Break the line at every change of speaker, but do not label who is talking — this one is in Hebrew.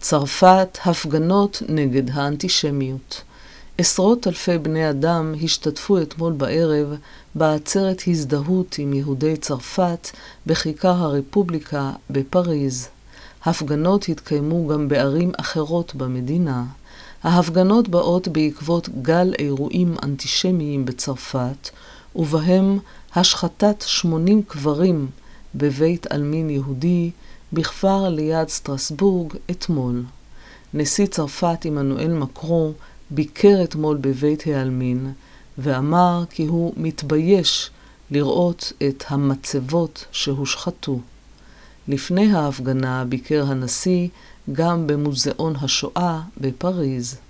צרפת, הפגנות נגד האנטישמיות. עשרות אלפי בני אדם השתתפו אתמול בערב בעצרת הזדהות עם יהודי צרפת בכיכר הרפובליקה בפריז. הפגנות התקיימו גם בערים אחרות במדינה. ההפגנות באות בעקבות גל אירועים אנטישמיים בצרפת, ובהם השחתת 80 קברים בבית אלמין יהודי בכפר ליד סטרסבורג אתמול. נשיא צרפת עמנואל מקרון ביקר אתמול בבית העלמין ואמר כי הוא מתבייש לראות את המצבות שהושחתו. לפני ההפגנה ביקר הנשיא גם במוזיאון השואה בפריז.